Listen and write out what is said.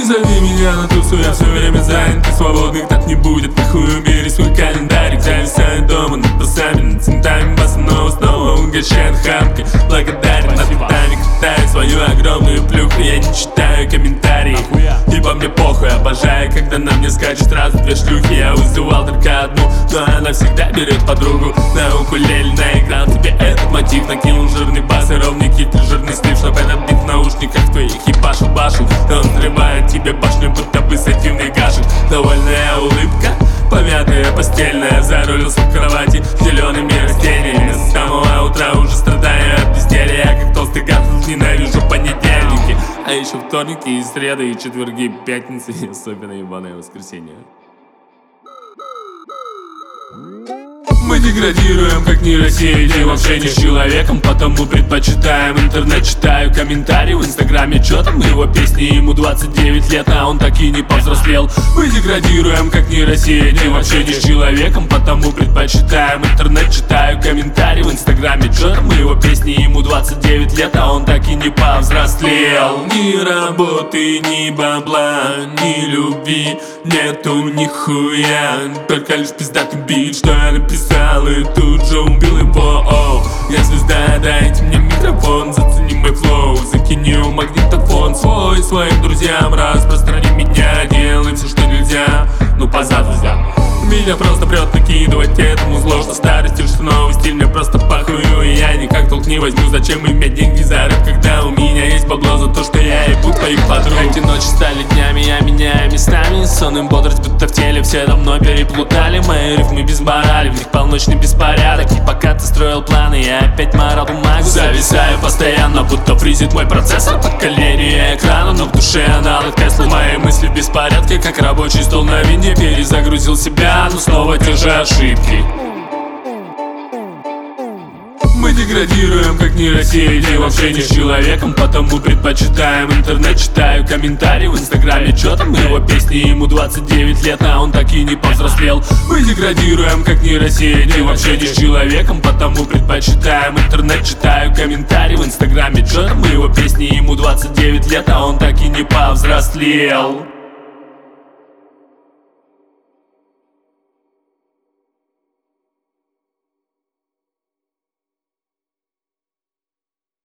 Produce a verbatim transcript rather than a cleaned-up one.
зови меня на тусу, я все время занят, и свободных так не будет. Нахуй убери свой календарик, зависаю дома над басами, над центами басанова, снова угощает хамкой. Благодарен над питами, катаю свою огромную плюху, я не читаю комментарии, ибо мне похуй. Обожаю, когда на мне скачут сразу две шлюхи. Я вызывал только одну, но она всегда берет подругу. На укулеле наиграл тебе этот мотив, накинул жирный бас и ровный кит, жирный слив, чтоб этот бит в наушниках твоих ебашил башил. Он взрывает тебе башню, будто бы сативный гашек. Довольная улыбка, помятая постельная, зарулился в кровати зелеными растениями. С самого утра уже страдаю от безделья, я как толстый гад ненавижу понедельники, а еще вторники и среды, и четверги, и пятницы, и особенно ебаное воскресенье. Мы деградируем, как нейросети, в общении с человеком, потому предпочитаем интернет. Читаю комментарии в инстаграме, чё там его песни, ему двадцать девять лет, а он так и не повзрослел. Мы деградируем, как нейросети, в общении с человеком, потому предпочитаем интернет. Читаю комментарии в инстаграме, чё там его песни, ему двадцать девять лет, а он так и не повзрослел. Ни работы, ни бабла, ни любви нету нихуя, только лишь пиздатый бит, что я написал и тут же убил его. Оу, я звезда, дайте мне микрофон, зацени мой флоу, закини в магнитофон свой своим друзьям, распространи меня, делай все, что нельзя, ну поза, друзья. Меня просто прет накидывать этому зло, что старый стиль, что новый стиль, мне просто похую, и я никак толк не возьму. Зачем иметь деньги за рэп, когда у меня есть бабло за то, что я ебу твоих подруг. Эти ночи стали днями, я меняю местами сон и бодрость, будто в теле все давно переплутали. Мои рифмы без морали, в них полночный беспорядок, и пока ты строил планы, я опять морал бумагу. Зависаю постоянно, будто фризит мой процессор под калерия экрана, но в душе аналог Теслы. Мои мысли в беспорядке, как рабочий стол на винде, перезагрузил себя, но снова те же ошибки. Мы деградируем, как нейросети, в общении с человеком, потому предпочитаем интернет. Читаю комментарии в инстаграме, чё там его песни, ему двадцать девять лет, а он так и не повзрослел. Мы деградируем, как нейросети, в общении с человеком, потому предпочитаем интернет. Читаю комментарии в инстаграме, чё там его песни, ему двадцать девять лет, а он так и не повзрослел.